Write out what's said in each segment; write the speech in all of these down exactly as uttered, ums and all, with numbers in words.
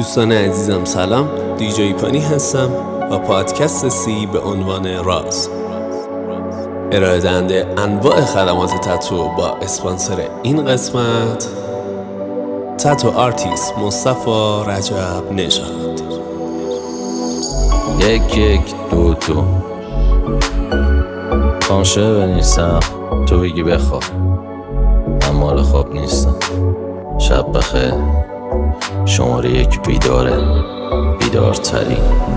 دوستان عزیزم سلام، دیجی پانی هستم و پادکست سی به عنوان راز ارائه دهنده انواع خدمات تتو با اسپانسر این قسمت تتو آرتیست مصطفی رجب نژاد. یک یک دو دو خامشه بنیستم تو بگی بخواب، من مال خواب نیستم. شب بخیر، شماره یک بیداره، بیدارتری.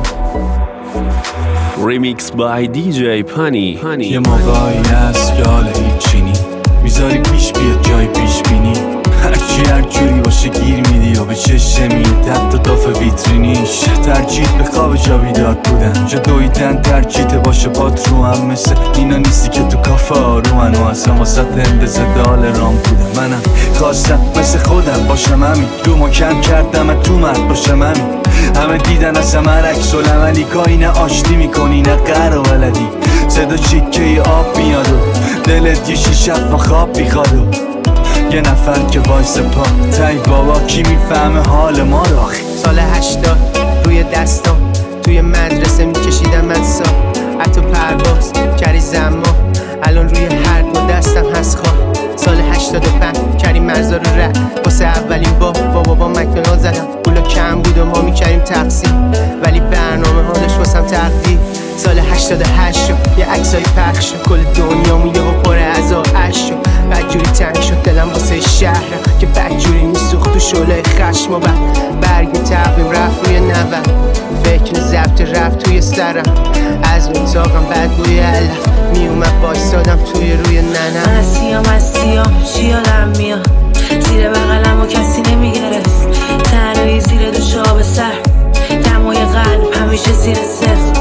ریمیکس بای دیجی پانی. یه موقعی هست که حال هیچی نی میذاری پیش بیاد جای پیش بینی، هرچی هر جوری باشه گیر میدی و به چشم میاد حتی داف ویترینیش. ترجیح به خواب جا بیدار بودن، جا دویدن ترجیح باشه پات رو هم، مثل اینا نیستی که تو کافه آرومن و اصلا واسه اندازه دال رام بودن. منم خواستم مثل خودم باشم همین، رو ما کم کردم تو مرد باشم همین. همه دیدن اصلا من عکس العملی کاری نه آشتی میکنی نه قهر و ولدی. صدا چیکه آب میاد و دلت یه شیشت ما خواب میخواد و یه نفر که وایس پا تای بابا کی میفهمه حال ما رو. سال هشتاد روی دستام توی مدرسه میکشیدم من سا حتی پرواز کری زما الان روی هر دو دستم هست خواه. سال هشتاد و پنج کریم مرزا رو رد واسه اولین بار با بابا مکدونالد زدم. پولا کم بود و ما میکریم تقسیم ولی برنامه ها داشت واسم تقدیر. سال هشتاد و هشت شد یه عکسای پخش شد، کل دنیا میده و پره از آش شد. بدجوری تنگ شد دلم واسه شهرم که بدجوری میسوخت تو شعله خشم و بعد برگ تقویم رفت روی نود. فکر ضبط رفت توی سرم از اون تاقم بدگوی علف میومد بایستادم توی روی ننم. من از سیام از سیام چی یادم میاد، زیر بغلم و کسی نمیگرست، تنهایی زیر دوش آب سر، دمای قلب همیشه زیر صفر.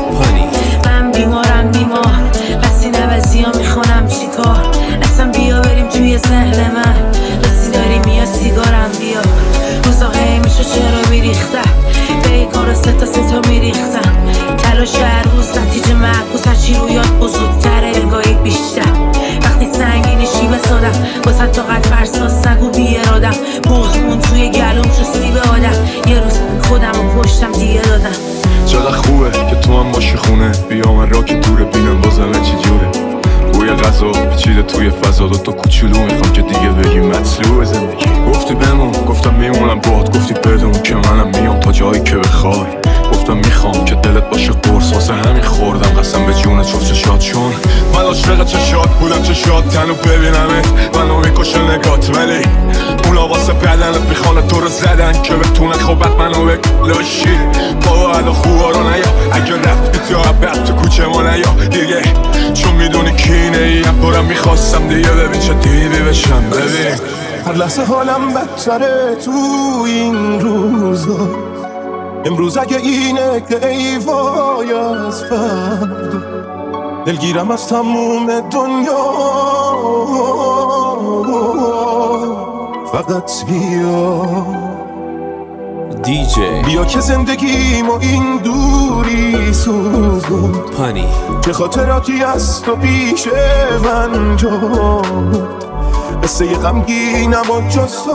من بیمارم بیمار بسی نوزی ها میخونم چی کار، اصلا بیا بریم توی ذهن من، رسی داری میا سیگارم بیا. روزا هی میشه چرا میریختم به این کار سه تا سه تا میریختم، تلاش هر روز نتیجه معکوس هرچی رو یاد بزرگتره انگاهی بیشتر. وقتی سنگینی شیبه سادم واسه تا قد فرساز سگ و بی ارادم، بغزمون توی گلوم شو سیب آدم، یه روز خودم رو پشتم دیگه دادم. چقدر خوبه که تو هم باشی خونه، بیا من را که دوره بینم بازم چی جوره. بوی غذا پیچیده توی فضا، دو تا کوچولو میخوام که دیگه بگی مطلوب زندگی. گفتی بمون گفتم میمونم باهات، گفتی بدون که منم میام تا جایی که بخوای. گفتم میخوام که دلت باشه قرص، واسه همین خوردم قسم به جونت شد چشات، چون من عاشق چشات بودم. چشات تنو ببینمت منو میکشه نگات، ولی اونا واسه بدنت میخوانه تو رو زدن که بتونه خوبت منو بلاشی. بابا الان خوبا رو نیا، اگه رفتی تو عبت تو کوچه ما نیا دیگه، چون میدونی کینه ای هم برم میخواستم دیگه ببین چه دیوی بشم. ببین هر لحظه حالم بدتره تو این روزا، امروز اگه اینه که ای وای از فردا، دلگیرم از تموم دنیا، فقط بیا دیجی بیا که زندگیم و این دوری سوزوند پانی، که خاطراتی از تو پیش من جاد، قصه غمگینم و جز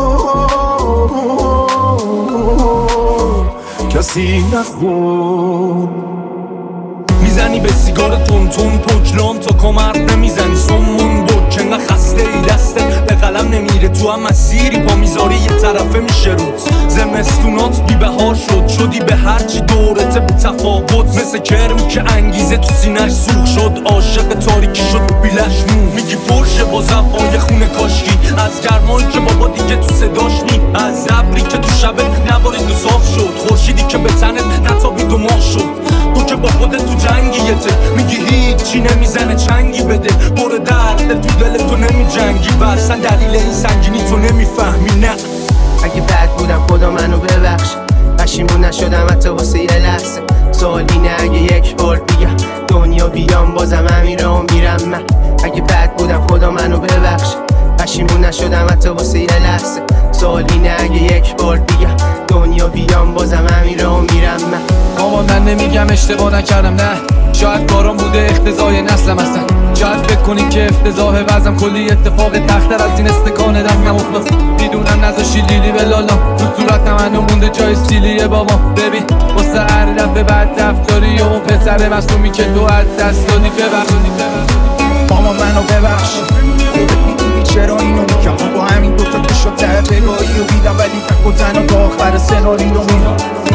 کسی نخون. میزنی به سیگار تون تون پوکلام تا کمر نمیزنی سمون بود که نه خسته ای دستت به قلم نمیره، تو هم مسیری پا میذاری یه طرفه میشه روت. زمستونات بی بهار شد شدی به هرچی دورته بی تفاوت، مثل کرمی که انگیزه تو سینه‌اش سوخ شد، عاشق تاریکی شد بیلش نور. میگی پرشه با زبای خونه کاشکی، از گرمایی که بابا دیگه تو صداش نی، از ابری که تو شب نبارید و صاف شد، خورشیدی که به تنت نتابید و ماه شد. تو که با خودت تو جنگیته میگی هیچی نمیزنه چنگی بده، بر درد تو دل تو نمی جنگی، برسن دلیل این سنگینی تو نمیفهمی. نه اگه بد بودم خدا منو ببخش، پشیمون نشدم حتی واسه یه لحظه. سوال اینه اگه یک بار دیگه دنیا بیام بازم همین راه میرم من. اگه بد بودم خدا منو ببخش، پشیمون نشدم حتی واسه یه لحظه. سوال اینه اگه یک بار دیگه دنیا بیام بازم همین راه میرم من. مامان من نمیگم اشتباه نکردم، نه شاید باران بوده اختزای نسلم هستن. شاید فکر کنی که افتضاح وزم کلی اتفاق تختر از این استکان دستم افتاد. میدونم نذاشی لیلی به لالام تو صورتم هنو مونده جای سیلیه بابا. ببین واسه هر دفعه بعد رفتاری و اون پسر مصومی که تو از دست دادی ببخش. ماما منو ببخش، خودت میدونی چرا اینو میگم. با همین دوتا که شد ته بگاهی و دیدم ولی تک و تنها تا آخر سناریو میدم.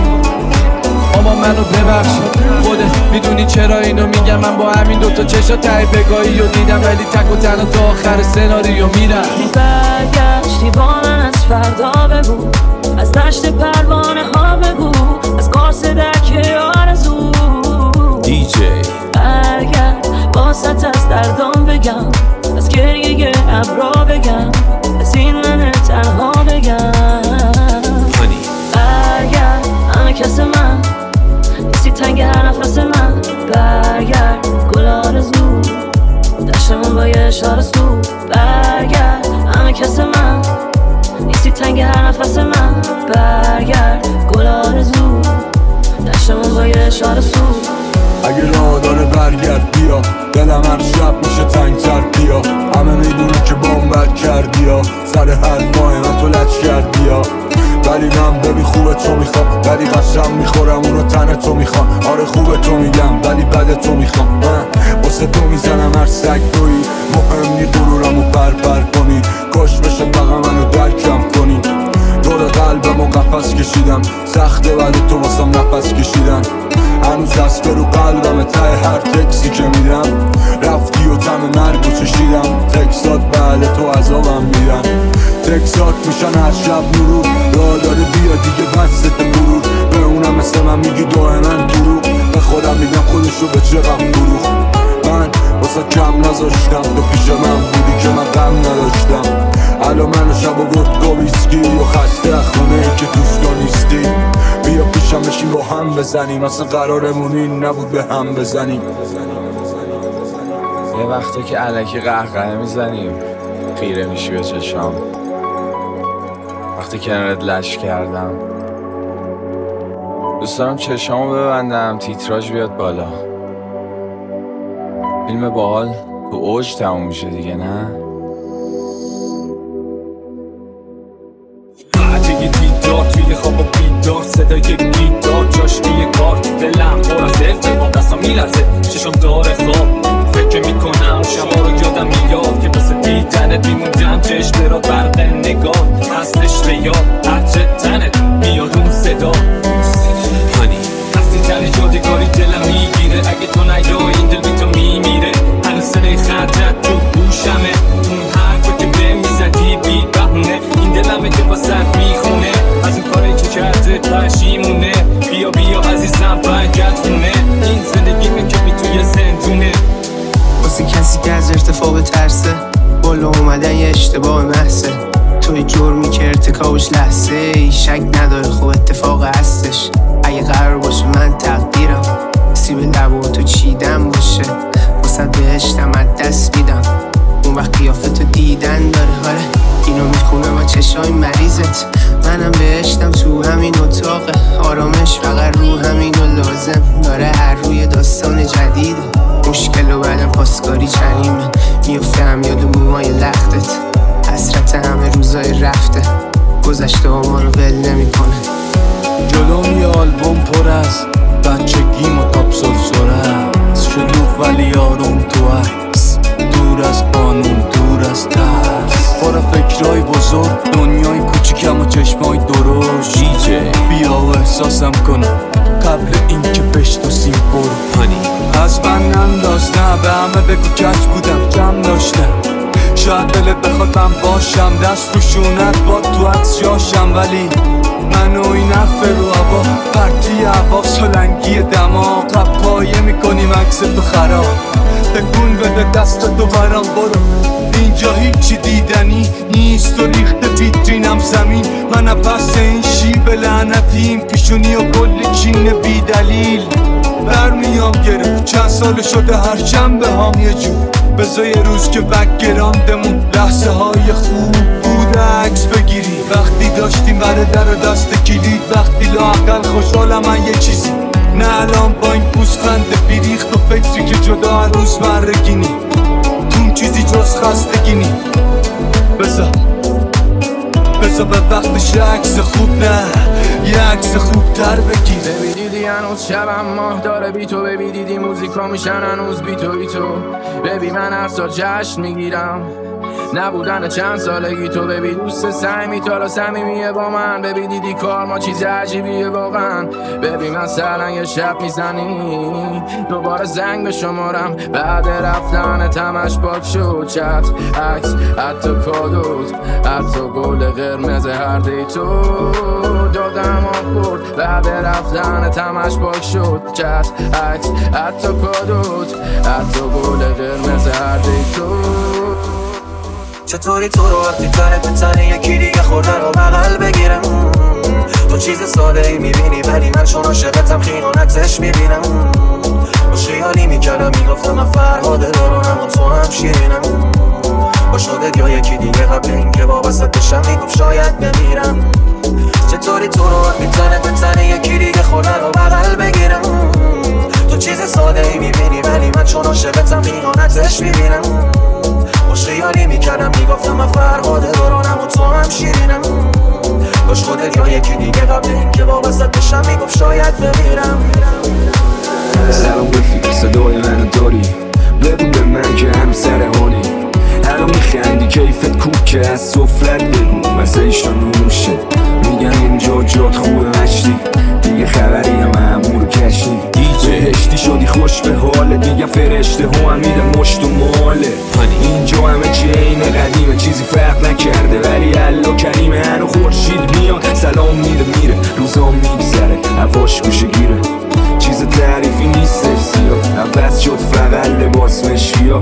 ماما منو ببخش، خودت میدونی چرا اینو میگم. من با همین دوتا چشا ته بگاهی و دیدم ولی تک و تنها تا آخر سناریو میرم. برگشتی با من از فردا بگو، از دشت پروانه ها بگو، از قاس درک آرزو. دی جی برگرد باست از دردام بگم، از گریه ابرا بگم، از این من تنها بگم. پانی برگرد همه کس من نیستی تنگ هر نفس من. برگرد گل آرزو دشتمون با یه اشاره سو. برگرد همه کس من نیستی تنگ هر نفس من. برگرد گل آرزو دشتمون با یه اشاره سو. اگه راه داره برگرد بیا، دلم هر شب میشه تنگتر بیا. همه میدونه که بام بد کردی یا سر حرفای من تو لچ کردی یا. ولی من ببین خوبه تو میخوام، ولی قسم میخورم اونو تن تو میخوام. آره خوبه تو میگم ولی بد تو میخوام. من واسه تو میزنم هر سگ تویی، مهم نی غرورمو پر پر کنی. کاش بشه فقط منو درکم کنی. دور قلبم و قفس کشیدم، سخته ولی تو واسم نفس کشیدن. هنوز دست رو قلبم ته هر تکسی که میدم. رفتی و تم مرگو چشیدم، تکسات بله تو عذابم میدن. تکسات میشن هر شب نورو، راه داره بیا دیگه بست غرور. به اونم مثل من میگی دو من دروغ، به خودم میگم خودشو به چه غم فروخ. من واسه کم نذاشتم، تو پیش من بودی که من غم نداشتم. الان منو شب و ودکا ویسکی و خسته خونه ای که دوستا نیستی. بیا پیشم بشین با هم بزنیم، اصلا قرارمون این نبود به هم بزنیم. یه وقتا که الکی قهقه میزنیم خیره میشی به چشام. وقتی کنارت لش کردم دوست دارم چشامو ببندم تیتراژ بیاد بالا. فیلم باحال تو اوج تموم میشه دیگه، نه؟ عجیه دیدار توی خواب و بیدار، صدای گیتار جاش روی کار. دلم پر از ارتباط دستم میلرزه چشم داره خواب. فکر میکنم شبا رو یادم میاد که واسه دیدنت میموندم چشم را برق نگاه. هستش به یاد هرچه تنت میاد اون صدا. پانی هستی تر یادگاری دلم میگیره، اگه تو نیای این دل بی تو میمیره. هنوز صدای خطت تو گوشمه، اون حرفا که به میزدی بی بهونه. این دلمه که واسه میخونه، از این کاری که کرده پشیمونه. بیا بیا عزیزم برگرد خونه، این زندگیمه که بی توی زندونه. واسه کسی که از ارتفاع بترسه، بالا اومدن یه اشتباه محضه. توی جرمی که ارتکابش لحظه ای، شک نداره خب اتفاق هستش. اگه قرار باشه من تقدیرم سیب لبو تو چیدم باشه، واسه بهشتم از دست میدم. اون وقت قیافه تو دیدن داره، آره اینو میخونم از چشای مریضت. منم بهشتم تو همین اتاقه، آرامش فقط رو همینو لازم داره. هر روی داستان جدیده، مشکل و بعدم پاسکاری چنیمه. میفته هم یاد موهای لختت، حسرت همه روزای رفته. گذشته ها ما رو ول نمی کنه. جلوم یه آلبوم پر از بچگیم و تاپ سرسره. شلوغ ولی آروم تو عکس، دور از قانون دور از ترس. پر فکرهای بزرگ، دنیای کوچیکم و چشمای درشت. دی جی بیا و احساسم کنم قبل این که بشناسیم برو. پانی از من انداز، نه به همه بگو کج بودم کم داشتم. شاید دلت بخواد من باشم، دست رو شونت با تو عکس جاشم. ولی من و این حرف رو هوا، پرتی هوا سلنگی دماغ. پایه میکنیم عکس تو خراب، تکون بده دست تو برام برو. اینجا هیچی دیدنی نیست و ریخته ویترینم زمین. من پس این شیب لعنتیم، پیشونی و کل چین بی دلیل. برمیام گرفت چند سال شده هر شنبه هام یه جور. بذار یه روز که بکگراندمون لحظه های خوب بود عکس بگیری. وقتی داشتیم بره در دست کلید، وقتی لااقل خوشحالم من یه چیزی نه الان با این پوزخند بیریخت و فکری که جدا هر روز مرگینی تو چیزی جز خستگی نی. بذار بذار به وقتش عکس خوب نه یه عکس خوب تر بگیر. ببینیدی هنوز شبم ماه داره بی تو، ببینیدی موزیکا میشن هنوز بی تو بی تو. ببی من هر سال جشن میگیرم نبودن چند سالگی تو. ببی دوست سعی تا صمیمیه با من. ببی دیدی کار ما چیز عجیبیه واقعا. ببی مثلا یه شب میزنی دوباره زنگ به شمارم بعد رفتن تمش پاک شد چت عکس حتی کادوت حتی گل قرمز هر دی تو دادم آپورد بعد رفتن تمش پاک شد چت عکس حتی کادوت حتی گل قرمز هر دی تو. چطوری تو رو وقتی تنه به تنه یکی دیگه خورده رو بغل بگیرم؟ تو چیز ساده ای میبینی ولی من چون عاشقتم خیانتش میبینم. با خیالی میکردم میگفتم من فرهاده دارونم و تو هم شیرینم. با شدت یا یکی دیگه قبل این که وابستت بشم میگفت شاید بمیرم. چطوری تو رو وقتی تنه به تنه یکی دیگه خورده رو بغل بگیرم؟ تو چیز ساده ای میبینی ولی من چون عاشقتم خیانتش میبینم. باش خیالی میکردم میگفتم من فرهاده دارانم و تو هم شیرینم. باش خودت یا یکی دیگه قبل این که وابستت بشم میگفت شاید بمیرم. سلام رفیق صدای منو داری بگو به من که هم سر حالی. الان میخندی کیفت کوک که از سفرت بگو مزهشان نوشه. میگن اینجا جات خوبه مشتی دیگه خبری هم همون کشی. بهشتی شدی خوش به حالت میگم فرشته هم میده مشت و ماله. اینجا همه چی اینه قدیمه چیزی فرق نکرده ولی الله کریمه. هنو خورشید میاد سلام میده میره روزام میگذره هواش گوشه گیره. چیز تعریفی نیستش سیاه عوض شد فقط لباس مشکیا.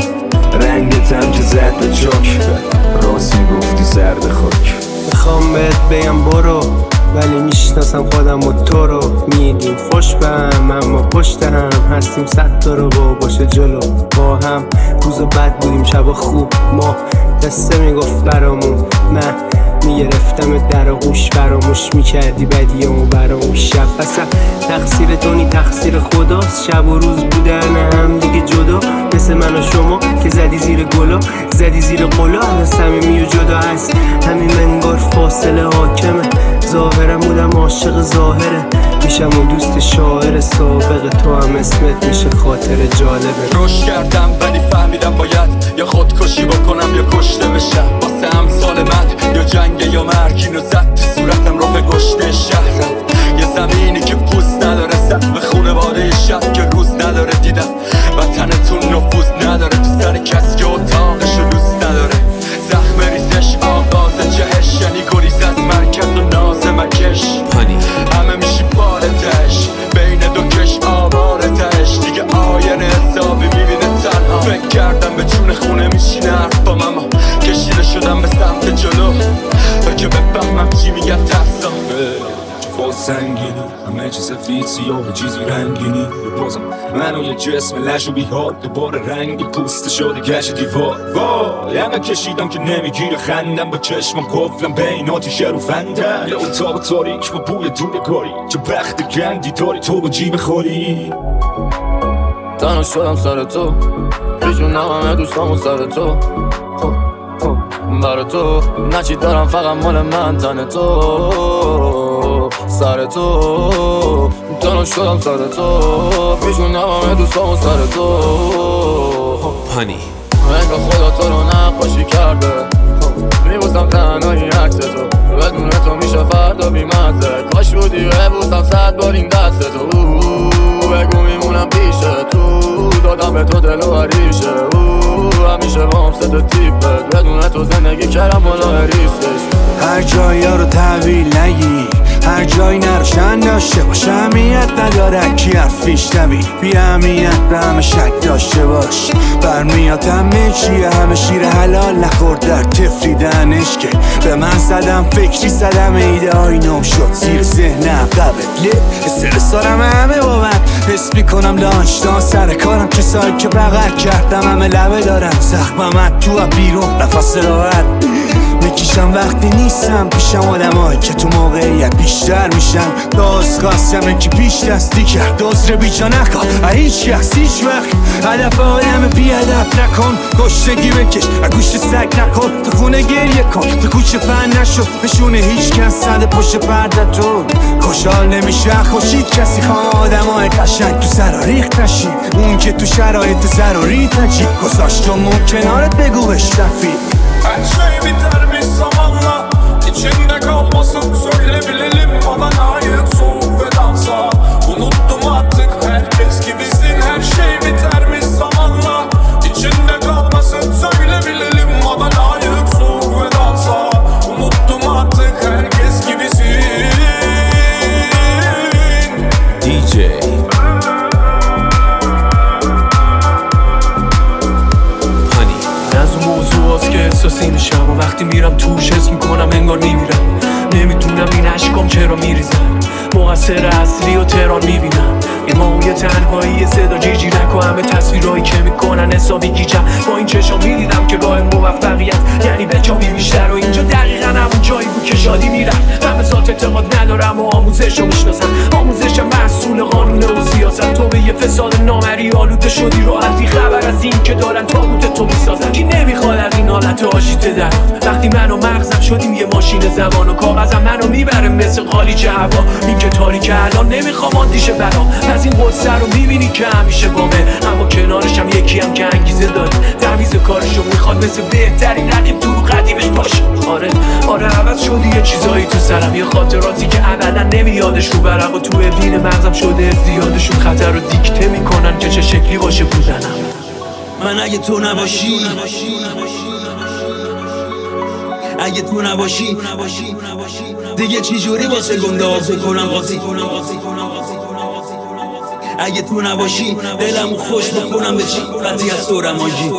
رنگتم که زد به چاک راست میگفتی سرد خاک. میخوام بهت بگم برو ولی میشناسم خودم و تو رو. میدیم خوش به هم اما پشت هم هستیم صد تا رو با باشه جلو. با هم روز بد بودیم شب خوب ما دسته میگفت برامون من میگرفتم در آغوش فراموش میکردی بدیامو برامون. شب اصلا تقصیر تو نی تقصیر خداست. شب و روز بودن هم دیگه جدا مثل من و شما که زدی زیر گلا زدی زیر قلا. الان صمیمی و جدا هست همین منگار فاصله حاکمه. ظاهرم بودم عاشق ظاهره میشم و دوست شاعر سابق. تو هم اسمت میشه خاطر جالبه. روش کردم ولی فهمیدم باید یا خودکشی بکنم یا کشته بشم. واسه امثال من یا جنگ یا مرگ اینو زد تو صورتم رو به گشته شهرم. یه زمینی که پوست نداره سقف خونواده شب که روز نداره دیدم. وطنتون نفوذ نداره تو سر کسی که اتاقشو دوست نداره. زخم ریزش آغاز جهش یعنی گریز از مرکز و ناز مکش. همه میشی پارتش بین دو کش آوارتش. دیگه آینه حسابی میبینه تنها. فکر کردم به چون خونه میشینه حرفام اما کشیده شدم به سمت جلو تا که بفهمم چی میگن ترسام. فاز سنگینی همه چی سفید سیاه چیزی رنگینی. بازم منو یه جسم لش و بیحال دوباره رنگی پوست شده گشت دیوار. وای همه کشیدم که نمیگیره خندم با چشمم قفلم بین آتیشه رو فندم. یا اتاق تاریک با بوی دورگاری چه بخت گندی داری تو با جیب خوری. تنها شدم سر تو بجونم همه دوستامو سر تو برای تو نچی دارم فقط مال من تن تو سر تو. تنها شدم سر تو بجونم همه دوستامو سر تو. پانی انگار خدا تو رو نقاشی کرده میبوسم تنهایی عکس تو. بدون تو میشه فردا بیمزه. کاش بودی ببوسم صد بار این دست تو. بگو میمونم پیش تو دادم به تو دل و عریشه. همیشه با هم ست تیپه بدون تو زندگی کردم بالا ریسکش. هر جایی ها رو تحویل نگی هر جایی نروشن داشته باش. اهمیت نداره کی حرفیش دوید بی اهمیت به همه شک داشته باش. برمیاد همه چیه همه شیر حلال نخورد در تفریدنش که به من زدم فکری زدم ایده های نو شد زیر ذهنم قبل استرس دارم همه بابت حس میکنم لانچتان سر کارم کسایی که بغل کردم همه لبه دارم. زخمم تو بیرون نفس راحت میکشم وقتی نیستم پیشم آدم هایی که تو موقعیت بیشتر میشن داز قاسمه که پیش دستی کرد دوز رو بیجا نکن هیچ کس هیچ وقت هدف آدم بیادب نکن گشتگی بکش گوشت سگ نکن تو خونه گریه کن تو کوچه پن نشد نشونه هیچ کس صد پشت پرده تو خوشحال نمیشه خوشید کسی خواه آدم های قشنگ تو سر ریخت نشی اون که تو شرایط ضروری تجی گذاشت و مون کنارت بگو بش رفیق her şey biter bir zamanla içinde kalmasın söyle bilelim bana layık soğuk ve dansa unuttum artık herkes gibisin her şey biter mi zamanla içinde kalmasın söyle bilelim bana layık soğuk ve dansa unuttum artık herkes gibisin دی جی که احساسی میشم و وقتی میرم توش حس میکنم انگار میمیرم نمیدونم این عشقام چرا میریزم مقصر اصلی و تهران میبینم یه ماهوی تنهایی صدا جیجیرک و همه تصویرهایی که میکنن حسابی گیجم با این چشم میدیدم که راه موفقیت یعنی به جا بیشتر و اینجا دقیقا همون جایی بود که شادی میرم من به ذات اعتقاد ندارم و آموزش رو میشناسم آموزشم محصول قانون و سیاست تو به یه فساد نامری آلوده شدی راحتی خبر از این که دارن تابوت تو میسازن کی نمیخواد از این حالت آشیته در وقتی من و مغزم شدیم یه ماشین زمان و کاغذم منو میبره مثل قالیچ هوا این که تاریک الان نمیخوام آندیشه برام از این قصه رو میبینی که همیشه بامه اما کنارش هم یکی هم که انگیزه داره تمیز کارشو میخواد مثل بهترین رقیب تو رو قدیمش باشه آره آره عوض شدی یه چیزایی تو سرم یه خاطراتی که ابدا نمیادش رو برق و تو وین مغزم شده زیادشون خطر رو دیکته میکنن که چه شکلی باشه بودنم من اگه تو نباشی اگه تو نباشی دیگه چی جوری واسه گنده ها بکنم قاطی اگه تو نباشی دلمو خوش بکنم به چی قطعی از تو رماجی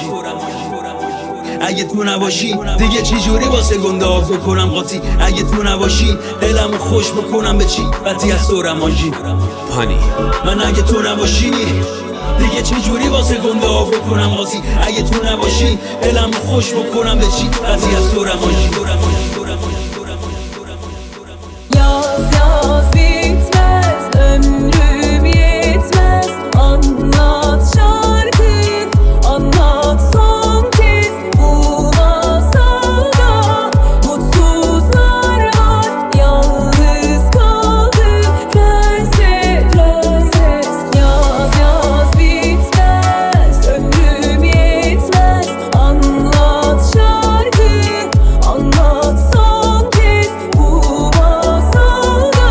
اگه تو نباشی دیگه چی جوری واسه گنده ها بکنم قاطی اگه تو نباشی دلمو خوش بکنم به چی قطعی از تو رماجی پانی من اگه تو نباشی دیگه چه جوری واسه گنده ها بکنم قاطی اگه تو نباشی دلمو خوش بکنم به چی قضیه از تو رماجی Yaz yaz bitmez ömrüm yetmez anlat şarkıyı anlat son kez bu masalda mutsuzlar var yalnız kaldı prenses prenses yaz yaz bitmez ömrüm yetmez anlat şarkıyı anlat son kez bu masalda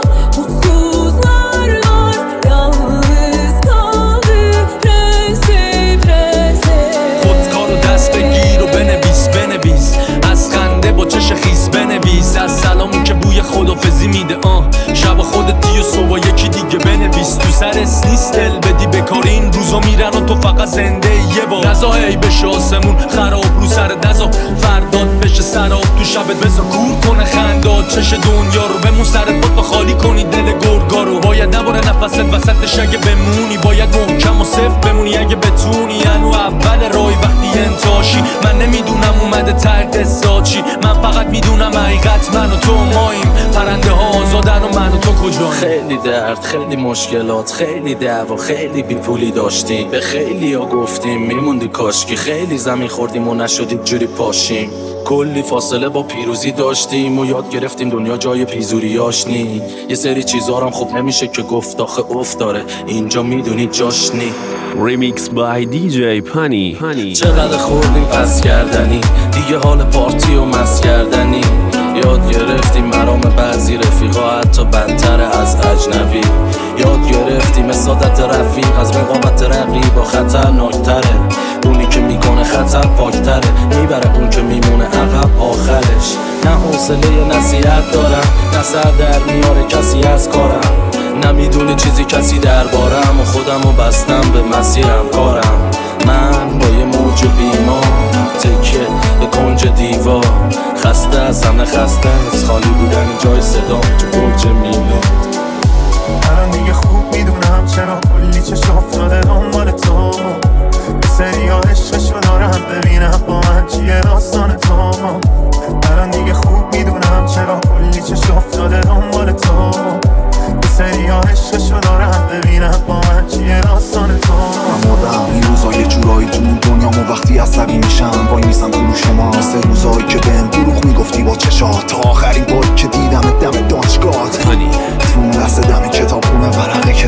mutsuzlar var yalnız kaldı prenses prenses خودکار رو دست بگیر و بنویس بنویس از خنده با چش خیس بنویس از سلامی که بوی خدافزی میده آه شب خودتی و صبح یکی دیگه بنویس تو سر نیست دل بدی بکار این روزا میرن و تو فقط زنده یه بار نزا هی بشه آسمون خراب رو سر دزا فرداد بشه سراب تو شبت بزا کور کنه خنداد چش دنیا رو بمون سرت بود خالی کنی دل گرگا رو باید نباره نفست وسطش اگه بمونی باید محکم و صفر بمونی اگه بتونی انو اول رای وقتی انتاشی من نمیدونم اومده ترد ساچی من فقط میدونم حقیقت من و تو ماییم پرنده ها آزادن و من و تو کجاییم خیلی درد خیلی مشکلات خیلی دعوا خیلی بی پولی داشتیم به خیلی ها گفتیم میموندی کاشکی خیلی زمین خوردیم و نشدیم جوری پاشیم کلی فاصله با پیروزی داشتیم و یاد گرفتیم دنیا جای پیزوریاش نی یه سری چیزارم خب نمیشه که گفت آخه افت داره اینجا میدونی جاش نی ریمیکس بای دی جی پانی چقدر خوردیم پس کردنی دیگه حال پارتی و مس کردنی یاد گرفتیم مرام بعضی رفیقا حتی بدتر از اجنبی یاد گرفتیم اسادت رفیق از رقابت رقیبا خطرناکتره اونی که میکنه خطر پاکتره میبره اون که میمونه عقب آخرش نه حوصله نصیحت دارم نه سر در میاره کسی از کارم نمیدونه چیزی کسی دربارم و خودمو بستم به مسیرم کارم من با یه موج بیمار تکه به کنج دیوار خسته از همه خسته از خالی بودن جای صدام تو برج میلاد الان دیگه خوب میدونم چرا کلی چش افتاده دنبال تو یه سری ها عشقشو دارم ببینم با من چیه داستان تو الان دیگه خوب میدونم چرا کلی چش افتاده دنبال تو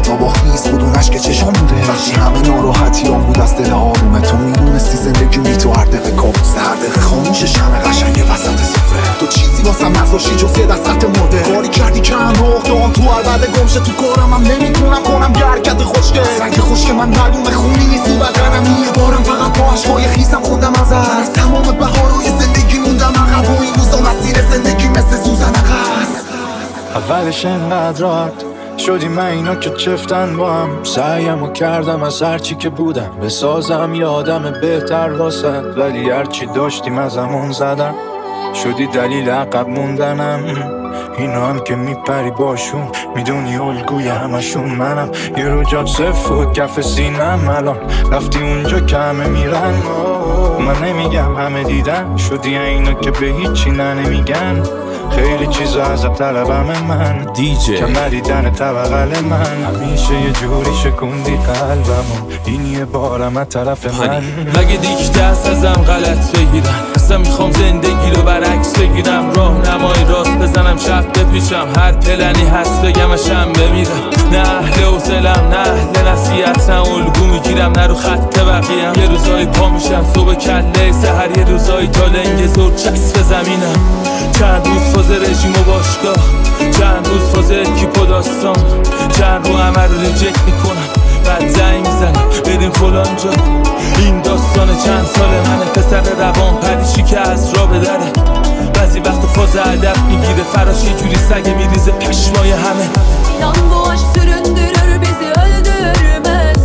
کتابا خیز خودونش که چشم بوده. وقتی همه ناراحتیام بود از دل آرومه، تو میدونستی زندگی می تو هر دقیقه کابوسه، هر دقیقه خاموش شمع قشنگ وسط سفره. تو چیزی واسم نذاشتی جز یه دستت مرده، کاری کردی که هم رخدام تو البته گمشه تو کارم. هم نمیتونم کنم گرکت خوشگه سنگ خوشگه، من معلومه خونی نیست تو بدنم. یه بارم فقط با عشقای خیسم خوندم ازت، از تمام بهارای زندگی موندم عقب و این روزا مسیر زندگی مثل سوزن عقب. اولش انقدر راحت شدی من اینا که چفتن با هم، سعیمو کردم از هرچی که بودم بسازم یه آدم بهتر واسد، ولی هرچی داشتیم از همون زدم شدی دلیل عقب موندنم. اینا هم که میپری باشون میدونی الگوی همشون منم، یه رو جات صف و کف سینم الان رفتی اونجا که همه میرن. من نمیگم همه دیدن شدی اینا که به هیچی نه نمیگن، خیلی چیزا از طلبم من دیجی که ندیدن طبقل من، همیشه یه جوری شکوندی قلبمو این یه بارم از طرف من. مگه دیگه دست ازم غلط بگیرم، اصلا میخوام زندگی رو برعکس بگیرم، راه نمای راست بزنم شب بپیشم، هر پلنی هست بگمشم بمیرم. نه اهل حوصلم نه اهل نصیحتم، الگو میگیرم نه رو خط بقیم. یه روزایی پا میشم صبح کله سحر، یه روزایی تا لنگ زور چسب زمینم. چند روز فاز رژیم و باشگاه، چند روز فاز اکیپ و داستان، چند رو همه رو ریجکت میکنم بعد زنگ میزنم بریم فلان جا. این داستان چند سال منه، پسر روان پریشی که از را بدره، بعضی وقت فاز هدف میگیره فراش یه جوری سگه میریزه پشمای همه. İnan bu aşk süründürür bizi öldürmez,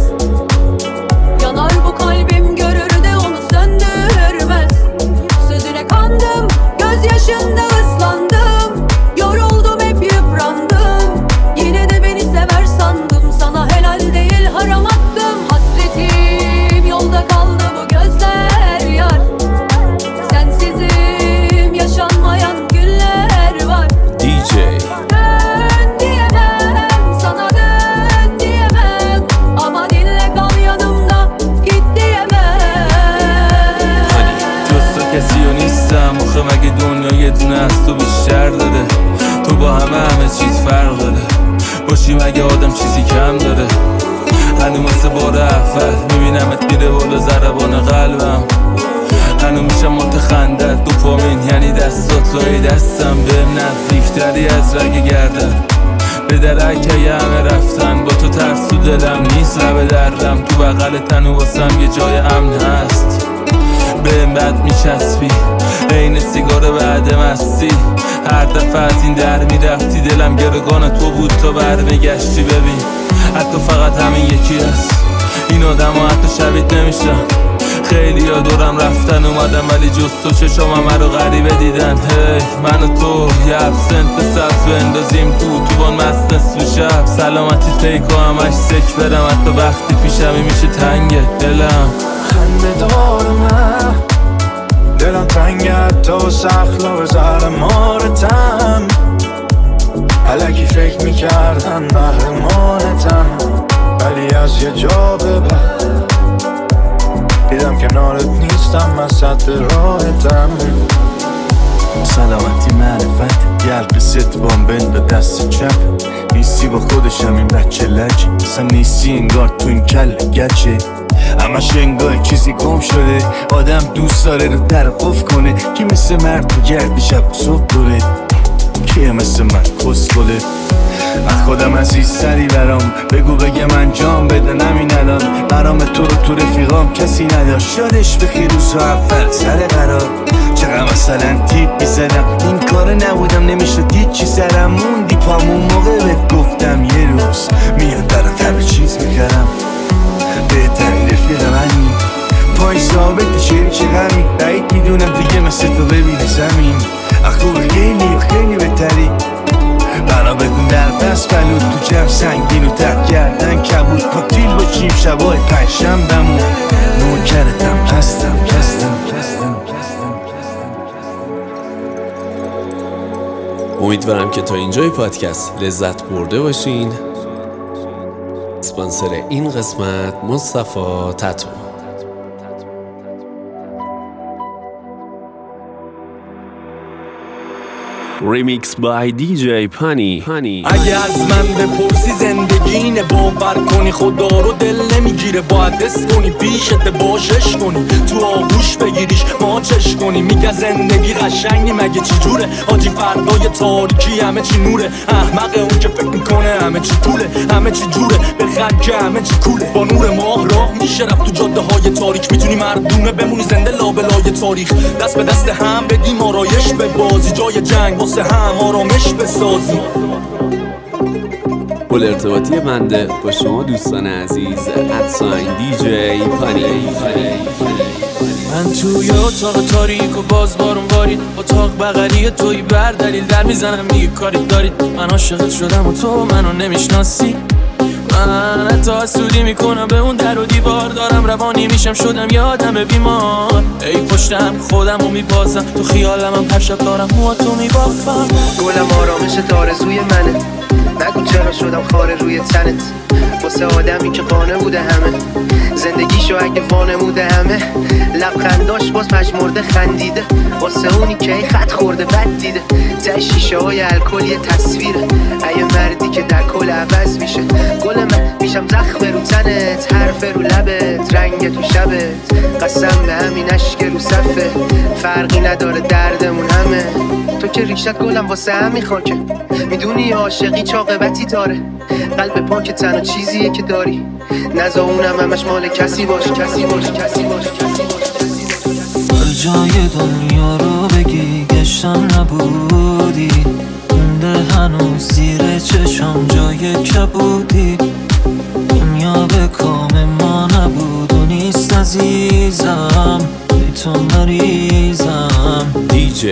yanar bu kalbim görür de onu söndürmez. Sözüne kandım, gözyaşında ıslandım, yoruldum hep yıprandım. Yine de beni sever sandım, sana helal değil haram hakkım. Hasretim yolda kaldı bu gözler yar, sensizim yaşanmayan günler var. دیجی مگه دنیا یه دونه از تو بیشتر داده، تو با همه همه چیز فرق داره، باشی مگه آدم چیزی کم داره. هنو مثل بار اول میبینمت میره بالا ضربان قلبم، هنو میشم متخندت دوپامین یعنی دستات لای دستم، بهم نزدیکتری از رگ گردن به درک یه همه رفتن. با تو ترس تو دلم نیست لب دردم، تو بغل تنو واسم یه جای امن هست، بهم بد میچسبی عین سیگار بعد مستی. هر دفعه از این در میرفتی دلم گرگان تو بود تا برمیگشتی. ببین حتی فقط همین یکی هست، این آدم ها حتی شبیت نمیشن. خیلی ها دورم رفتن اومدن ولی جز تو چشام همه رو غریبه دیدن. هی من و تو یه ابسنت سبز بندازیم تو تو بان مست نصف شب، سلامتی پیکو همش سک برم، حتی وقتی پیشمی میشه تنگه دلم. خنده دارم دلم تنگه حتی و سخلا زهر مارتم، علکی فکر میکردن محرمانتم، ولی از یه جا به بعد دیدم کنارت نیستم من سطح راحتم. سلامتی معرفت گلق ست بامبن به دست چپ، نیستی با خودشم این بچه لج، اصلا نیستی انگار تو این کل گچه، همش انگار چیزی گم شده. آدم دوست داره رو در قف کنه، کی مثل مرد تو گردی شب و صبح دوره، کیه مثل من کس کله. من خودم عزیزتری برام بگو بگم انجام بده همین الان، برام تو رو تو رفیقام کسی نداشت، یادش بخیر روزا اول سر قرار چقدر مثلا تیپ میزدم، این کار نبودم نمیشد هیچی سرم موندی پامون موقع بهت گفتم یه روز میاد برات همه چیز میکردم. بهترین رفیق منی پای ثابت شیر چه غمی، بعید میدونم دیگه مثل تو ببینه زمین، اخوب خیلی خیلی بهتری. بنا بکن در پس بلود تو جمع سنگین و تک کردن کبود، پاکتیل باشیم شبای پنجشنبه‌مون، نوکرتم هستم هستم هستم. امیدوارم که تا اینجای پادکست لذت برده باشین. اسپانسر این قسمت مصطفی تتو. Remix by دی جی پانی. اگه از من بپرسی زندگی اینه، باور کنی خدا رو دل نمیگیره، باید دست کنی پیشت باشش کنی، تو آغوش بگیریش ماچش کنی. میگه زندگی قشنگی مگه چی جوره، حاجی فردای تاریکی همه چی نوره، احمق اون که فکر میکنه همه چی پوله، همه چی جوره بخند که همه چی کوله. با نور ماه راه میشه رفت تو جاده های تاریک، میتونی مردونه بمونی زنده لابلای تاریخ. دست به دست هم بدیم آرایش به بازی، جای جنگ واسه هم آرامش بسازیم. پل ارتباطی بنده با شما دوستان عزیز ادساین دی جی پانی. من توی اتاق تاریک و باز بارون بارید، اتاق بغلی توی بر دلیل در میزنم میگه کاری دارید. من عاشقت شدم و تو منو نمیشناسی، من حتی حسودی میکنم به اون در و دیوار، دارم روانی میشم شدم یادم بیمار. ای پشتم خودمو میبازم تو خیالم، هم هر شب دارم موها تو میبافم. گلم آرامشت آرزوی منه، نگو چرا شدم خاره روی تنت، واسه آدمی که قانه بوده همه زندگیشو اگه وانموده همه. لبخنداش باز پشمرده خندیده، واسه اونی که ای خط خورده بد دیده. ته شیشه های الکل یه تصویره، ای مردی که در کل عوض میشه. گل من میشم زخم رو تنت، حرف رو لبت، رنگ تو شبت. قسم به همین عشق رو صفه، فرقی نداره دردمون همه. تو که ریشت گلم واسه همین خاکه، میدونی عاشقی چاقبتی داره. قلب پاک تنها چیزیه که داری، نزا اونم همش مال کسی باش کسی باش کسی باش کسی باش. هر جای دنیا رو بگی گشتم نبودی، مونده هنوز زیر چشم جای کبودی. دنیا به کام ما نبود و نیست عزیزم، بی تو مریضم. دی جی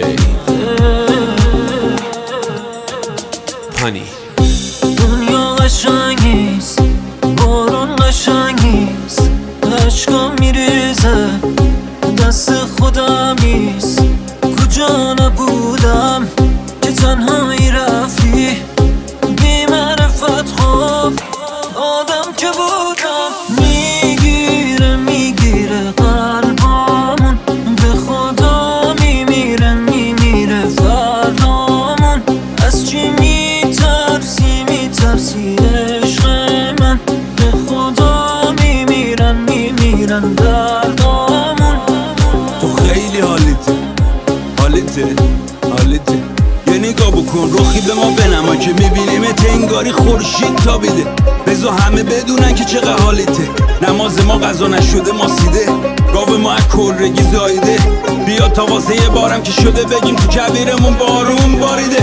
پانی. دنیا قشنگ نیست، بارون قشنگ نیست، عشقم میریزه دست خودم نیست. کجا نبودم که تنهایی رفتی، بی معرفت خواب آدم که بودم. میگیره میگیره قلبامون، به خدا میمیره میمیره فردامون. از چی میترسی میترسی عشق من، به خدا میمیرن میمیرن دردامون. تو خیلی حالیته حالیته حالیته، یه نگاه بکن رخی به ما بنما که میبینیمت انگاری خورشید تابیده. بذار همه بدونن که چقدر حالیته، نماز ما قضا نشده ما سیده، گاو ما از کلرگی زایده. بیا تا واسه یه بارم که شده بگیم تو کبیرمون بارون باریده.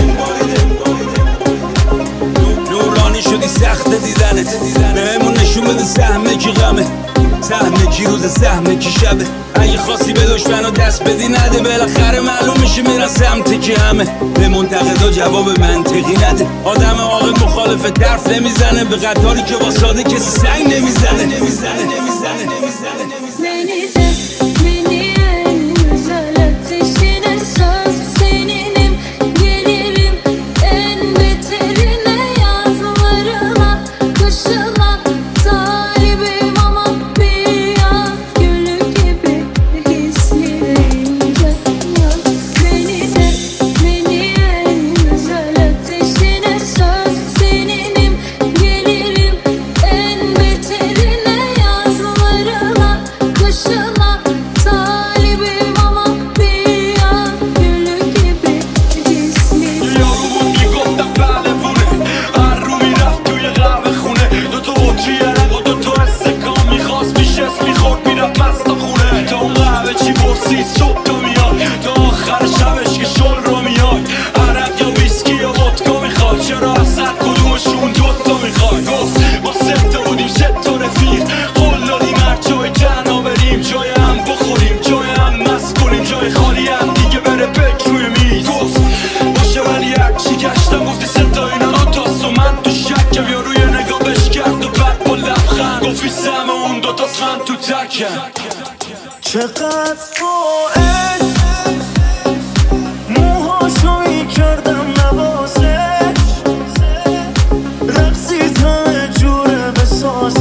نورانی شدی سخت دیدنت، بهمون نشون بده سهمه کی غمه، سهمه کی روز سهمه کی شبه. اگه خواستی به دشمنو دست بدی نده، بالاخره معلوم میشه میرن سمت کی همه. به منتقدا جواب منطقی نده، آدم عاقل مخالف طرف نمیزنه، به قطاری که واساده کسی سنگ nemiزنه nemiزنه nemiزنه nemiزنه چقدر با عشق موهاشو میکردم نوازش، رقصی تا جوره بسازش.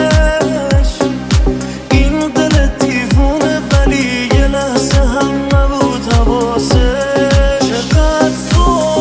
این دل دیوونه ولی یه لحظه هم نبود حواسش. چقدر با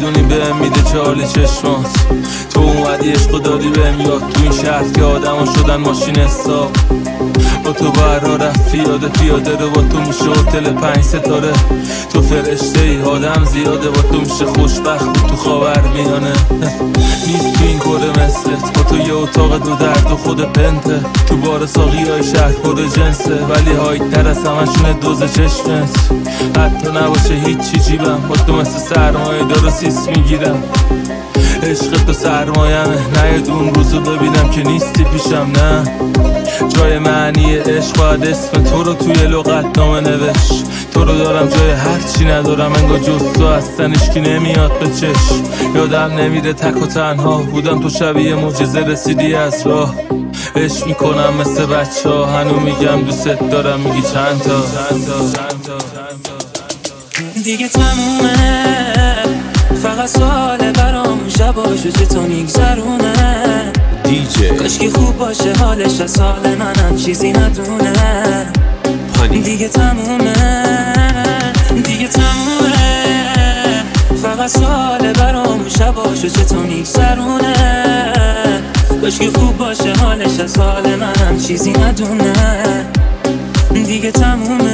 نمیدونی بهم میده چه حال چشمات. تو اومدی عشقو دادی بهم یاد، تو این شهر که آدما شدن ماشین حساب. با تو برا رفت پیاده پیاده رو، با تو میشه هتل پنج ستاره. تو فرشته ای آدم زیاده، با تو میشه خوشبخت تو خاور میانه. نیست تو این کره مثلت، با تو یه اتاق دو در تو خود پنته. تو بار ساقی های شهر پر جنسه، ولی هایت تر از همشونه دوز چشمت. حتی نباشه هیچی جیبم، با تو مثل سرمایه دارو سیس میگیرم. عشق تو سرمایمه، نه اون روزو ببینم که نیستی پیشم. نه جای معنی عشق باید اسم تو رو توی لغت نامه نوشت. تو رو دارم جای هرچی ندارم، انگار جز تو هستن اشکی نمیاد به چشم. یادم نمیره تک و تنها بودم، تو شبیه معجزه رسیدی از راه. عشق میکنم مثل بچه ها، هنو میگم دوست دارم، میگی چند تا, چند تا, چند تا, چند تا. دیگه تمومه، فقط سواله برام شباشو چطور میگذرونه. دیجی کاشکی خوب باشه حالش، از حال منم چیزی ندونه. پانی دیگه تمومه، دیگه تمومه، فقط سواله برام شباشو چطور میگذرونه. کاشکی خوب باشه حالش، از حال منم چیزی ندونه. دیگه تمومه.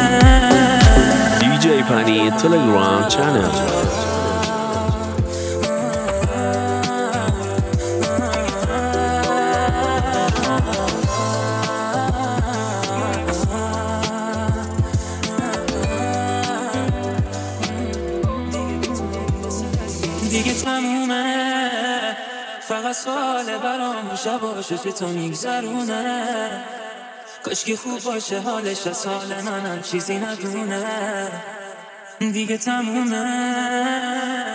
دیجی پانی تلگرام چنل. دیگه تمومه، فقط سواله برام شباشو چطور میگذرونه. کاشکی خوب باشه حالش، از حال منم چیزی ندونه. دیگه تمومه.